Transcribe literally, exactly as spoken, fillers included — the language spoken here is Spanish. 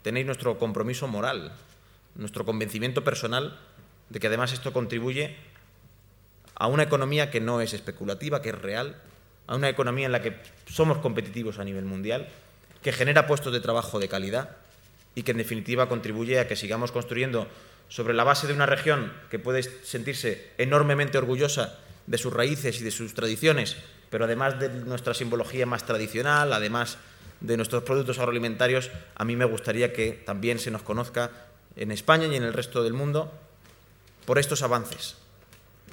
tenéis nuestro compromiso moral, nuestro convencimiento personal de que además esto contribuye a una economía que no es especulativa, que es real, a una economía en la que somos competitivos a nivel mundial, que genera puestos de trabajo de calidad y que en definitiva contribuye a que sigamos construyendo sobre la base de una región que puede sentirse enormemente orgullosa de sus raíces y de sus tradiciones, pero además de nuestra simbología más tradicional, además de nuestros productos agroalimentarios, a mí me gustaría que también se nos conozca en España y en el resto del mundo por estos avances.